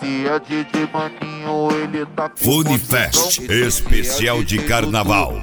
Esse é DJ Maninho, ele tá com Funifest especial de Carnaval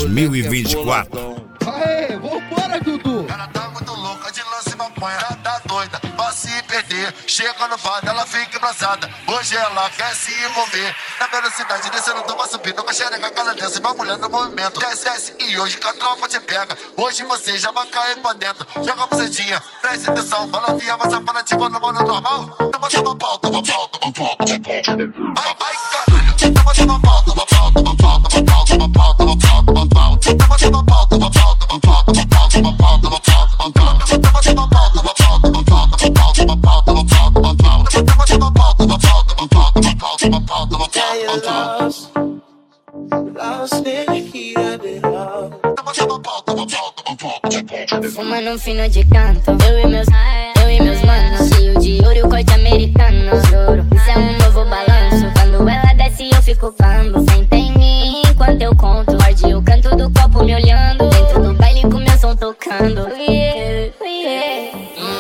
2024. Aê, vambora, Dudu! Ela tá muito louca de lance maconha, tá doida pra se perder. Chega no vado, ela fica embraçada. Hoje ela quer se envolver. Na velocidade descendo, toma subindo com a xereca, cada dança, uma mulher no movimento. Desce e hoje que a tropa te pega. Hoje você já vai cair pra dentro. Joga a bucetinha, presta atenção. Balancinha, vai safada, tipo no modo normal. Toma pau, toma pau, toma pau, toma pau. Ai, caralho. Toma pau, toma pau, toma pau, toma pau, toma pau, toma pau, toma pau. Toma pau, toma pau, toma pau, toma pau, toma pau, toma pau, toma pau. Toma pau, toma pau, toma pau, toma pau, toma pau, toma pau, toma pau. Toma pau, toma pau, toma pau, toma pau, toma pau, toma pau, toma pau. Lost in the heat of it all. Toma pau, toma pau, toma pau, toma pau. Fumando um fino de canto, eu e meus manos, cheio de ouro e o corte americano. Juro, isso é um novo balanço. Quando ela desce eu fico bambo. Senta em mim enquanto eu conto. Morde o canto do copo me olhando. Dentro do baile com meu som tocando. Yeah, yeah.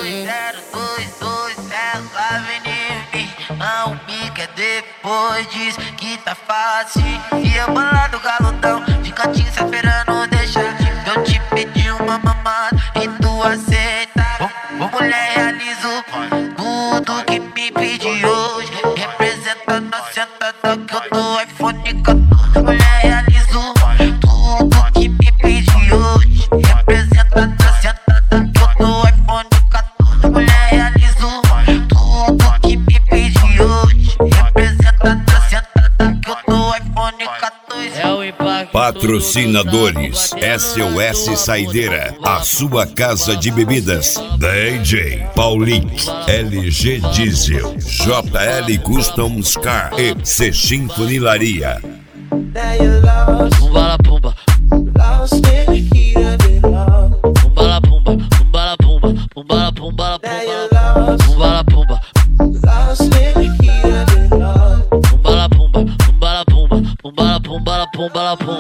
2022, ela vem em mim. Não me quer depois, diz que tá fácil. E a bola do galudão, de cantinho se esperando deixar. Eu te pedi uma mamada e tu aceita. Ô mulher, realizo tudo que me pedi hoje. Representa na sentada que eu dou iPhone 14. Mulher, realizo tudo que me pedi hoje. Representa na sentada que eu dou iPhone 14. Mulher, realizo tudo que me pedi hoje. Representa na sentada que eu dou iPhone 14. É o impacto. Patrocinadores SOS Saideira, a sua casa de bebidas. DJ Paulinho, LG Diesel, JL Customs Car e Sexim Funilaria. Now you're lost, Pumba la pumba, lost in the heat of it all. pumba la pumba, pumba la pumba, pumba la pumba la Now you're pumba, lost, pumba la pumba, lost in the heat of it all. pumba la pumba, pumba la pumba, pumba la pumba la pumba la pumba.